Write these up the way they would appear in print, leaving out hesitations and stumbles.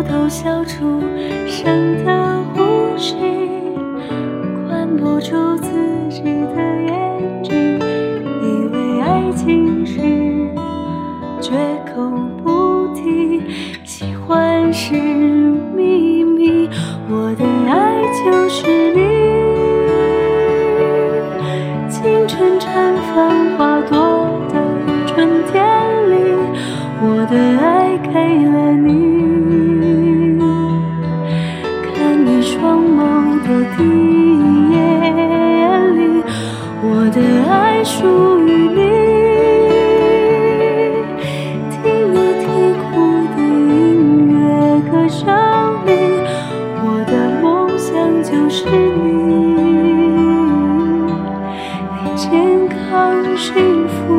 偷笑出声的呼吸，关不住自己的眼睛，以为爱情是绝口不提，喜欢是秘密，我的爱就是你。青春绽放花朵的春天里，我的爱给了你。看你双眸的滴眼里，我的爱属于你。听你啼哭的音乐歌声里，我的梦想就是你。你健康幸福，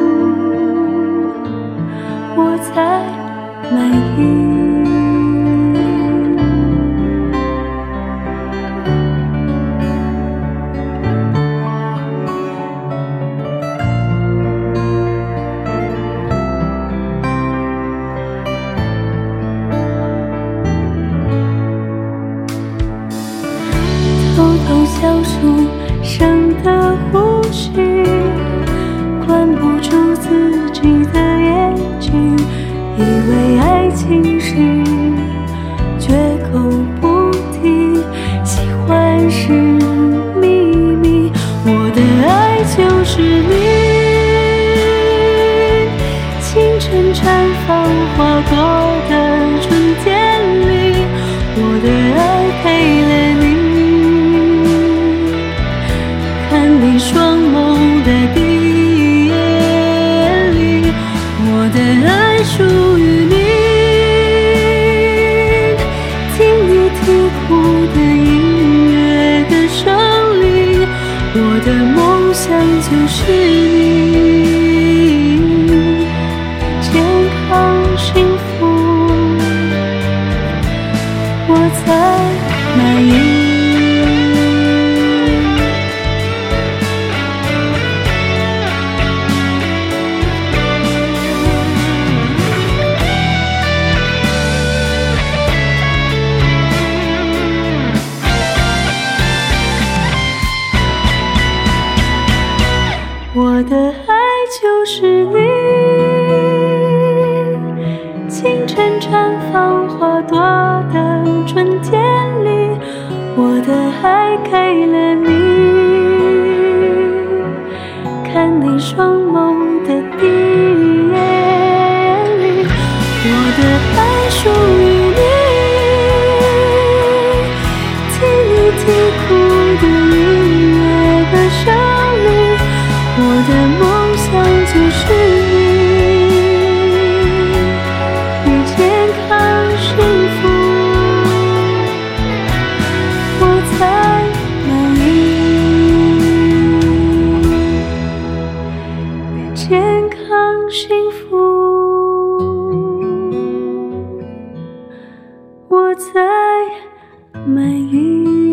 我才满意。偷偷笑出声的呼吸，关不住自己的眼睛，以为爱情是绝口不提，喜欢是秘密，我的爱就是你。清晨绽放花朵的春天里，我的爱给了你。看你双眸的滴眼里，我的爱属于你。听你啼哭的音乐歌声里，我的梦想就是你。健康幸福，我才满意。我的爱就是你，清晨绽放花朵的春天里，我的爱给了你。看你双眸的滴眼里，我的爱属于你。听你啼哭的音乐歌声里，我的梦想就是你。你健康幸福，我才满意。你健康幸福，我才满意。